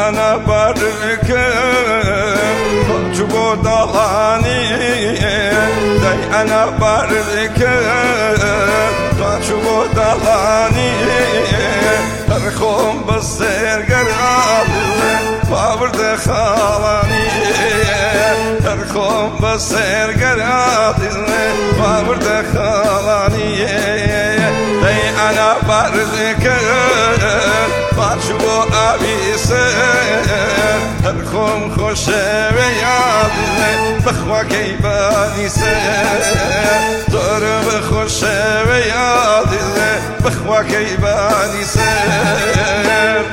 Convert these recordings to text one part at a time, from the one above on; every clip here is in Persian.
أنا باركم جبو دلاني داي أنا باركم جبو دلاني ترخم بالسير قرال فابرد خالاني ترخم بالسير قرال فابرد خالاني داي أنا باركم باشو أبيسر ترخم خوش وياد بخوا كيباني سر دور بخوش وياد بخوا كيباني سر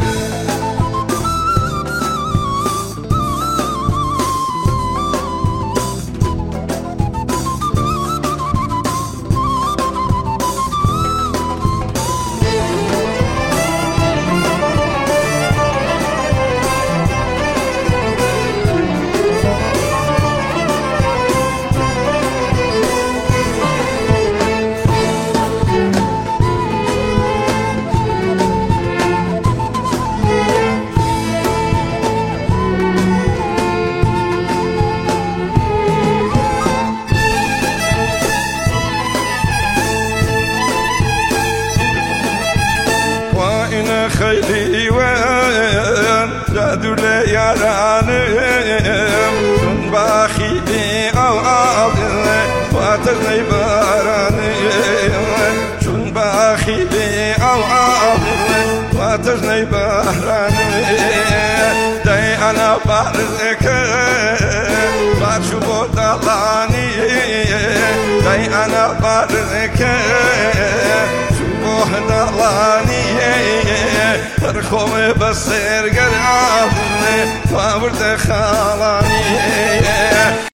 خيلي وين جادو لي يارانم شن باخي بي او عاضل واتغني بارانم شن باخي بي او عاضل واتغني بارانم داي انا بارزك بارشو بودالاني داي انا بارزك دلاني ترخم بسير قرعاني فابرد خالاني